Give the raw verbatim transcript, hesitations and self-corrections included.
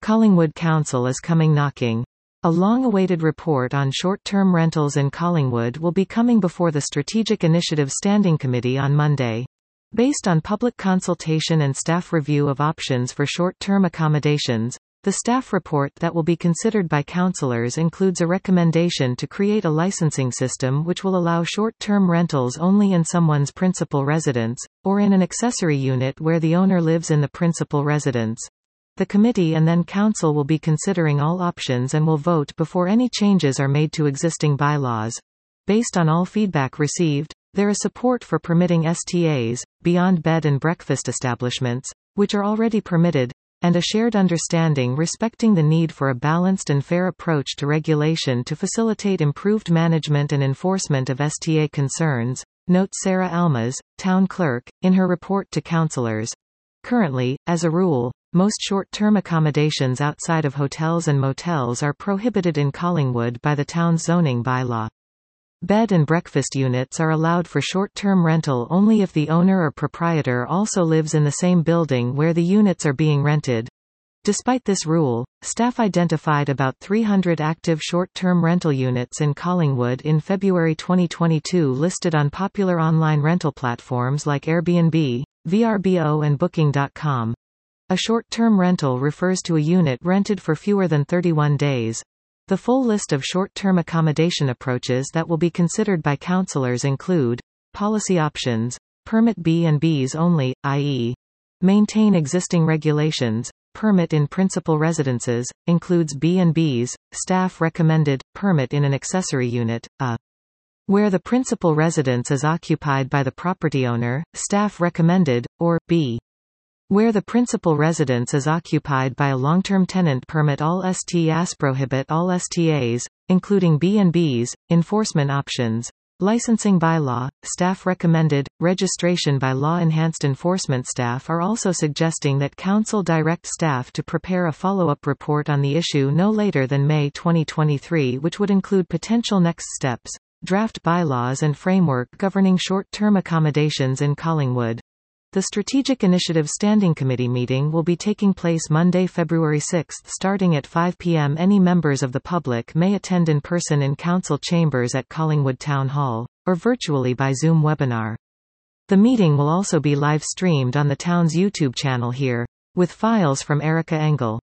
Collingwood Council is coming knocking. A long-awaited report on short-term rentals in Collingwood will be coming before the Strategic Initiative Standing Committee on Monday. Based on public consultation and staff review of options for short-term accommodations, the staff report that will be considered by councillors includes a recommendation to create a licensing system which will allow short-term rentals only in someone's principal residence, or in an accessory unit where the owner lives in the principal residence. The committee and then council will be considering all options and will vote before any changes are made to existing bylaws. Based on all feedback received, there is support for permitting S T As, beyond bed and breakfast establishments, which are already permitted, and a shared understanding respecting the need for a balanced and fair approach to regulation to facilitate improved management and enforcement of S T A concerns, notes Sarah Almas, Town Clerk, in her report to councillors. Currently, as a rule, most short-term accommodations outside of hotels and motels are prohibited in Collingwood by the town's zoning bylaw. Bed and breakfast units are allowed for short-term rental only if the owner or proprietor also lives in the same building where the units are being rented. Despite this rule, staff identified about three hundred active short-term rental units in Collingwood in February twenty twenty-two listed on popular online rental platforms like Airbnb, V R B O and Booking dot com. A short-term rental refers to a unit rented for fewer than thirty-one days. The full list of short-term accommodation approaches that will be considered by councillors include policy options, permit B and Bs only, that is, maintain existing regulations, permit in principal residences, includes B and Bs, staff recommended, permit in an accessory unit, a where the principal residence is occupied by the property owner, staff recommended, or b where the principal residence is occupied by a long-term tenant. Permit all S T As. Prohibit all S T As, including B and Bs, enforcement options, licensing bylaw, staff recommended, registration by law. Enhanced enforcement. Staff are also suggesting that council direct staff to prepare a follow-up report on the issue no later than May twenty twenty-three, which would include potential next steps, draft bylaws and framework governing short-term accommodations in Collingwood. The Strategic Initiative Standing Committee meeting will be taking place Monday, February sixth starting at five p m Any members of the public may attend in person in council chambers at Collingwood Town Hall, or virtually by Zoom webinar. The meeting will also be live-streamed on the town's YouTube channel here, with files from Erica Engel.